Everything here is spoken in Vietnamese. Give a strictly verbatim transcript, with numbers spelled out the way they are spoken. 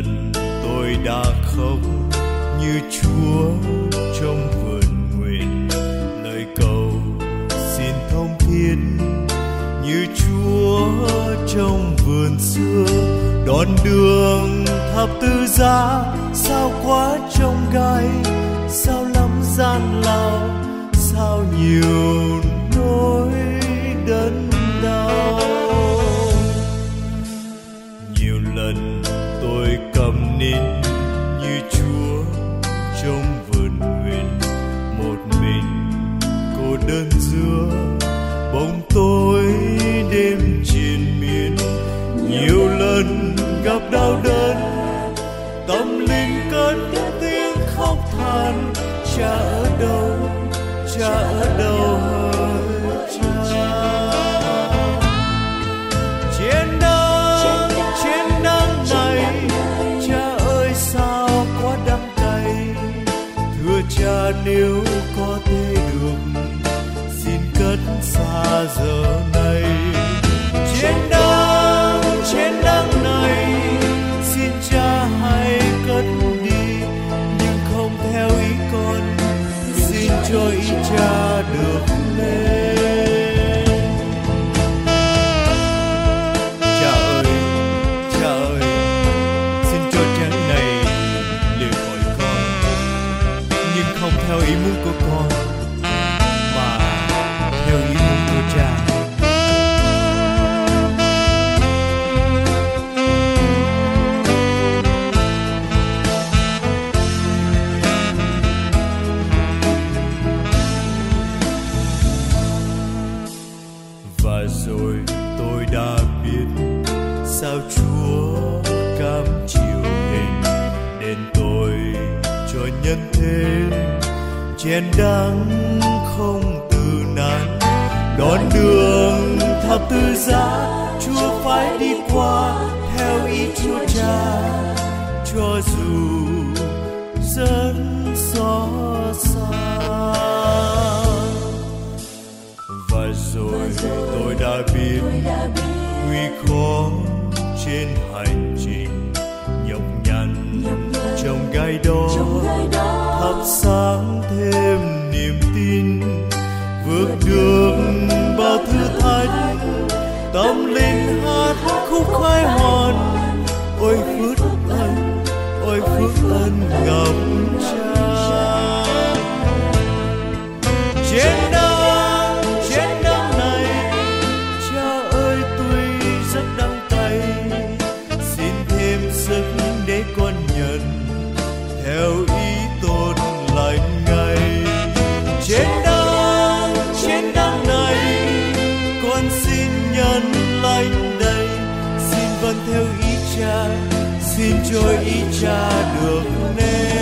lần tôi đã khóc như Chúa trong vườn nguyện, lời cầu xin thông thiên như Chúa trong vườn xưa. Đoạn đường thập tự giá sao quá trông gai, sao lắm gian lao, sao nhiều nỗi đớn đau. Nhiều lần tôi cầm nín như Chúa trong vườn nguyện, một mình cô đơn giữa bóng tối đêm triền miên. Nhiều lần gặp đau đớn, tâm linh cất tiếng khóc than, cha ở đâu, cha ở đâu hỡi cha. Trên nắng, trên nắng này, cha ơi sao quá đắng cay. Thưa cha nếu có thể được, xin cất xa giờ này. Trên nắng, trên nắng này, xin cha hãy cất đi, nhưng không theo ý con, xin cho ý cha được lên. Cha ơi, cha ơi, xin cho trắng này lìa khỏi con, nhưng không theo ý muốn của con, mà theo ý muốn của cha. Và rồi tôi đã biết sao Chúa cam chịu hình đền tội cho nhân thế, chén đắng không từ nan. Đoạn đường thập tự giá Chúa phải đi qua theo ý Chúa Cha, cho dù rất xót xa. Và rồi tôi đã biết nguy khó trên hành trình nhọc nhằn trong gai đó, thắp sáng thêm niềm tin, vượt được bao thử thách. Tâm linh hát khúc khai hoàn, ôi phước ân, ôi phước ân ngập tràn. Trên nắng, trên nắng này, cha ơi tuy rất đắng cay, xin thêm sức để con nhận theo ý tốt lành Ngài. Trên nắng, trên nắng này, con xin nhận lành đầy, xin vâng theo ý cha, xin cho ý cha được nên.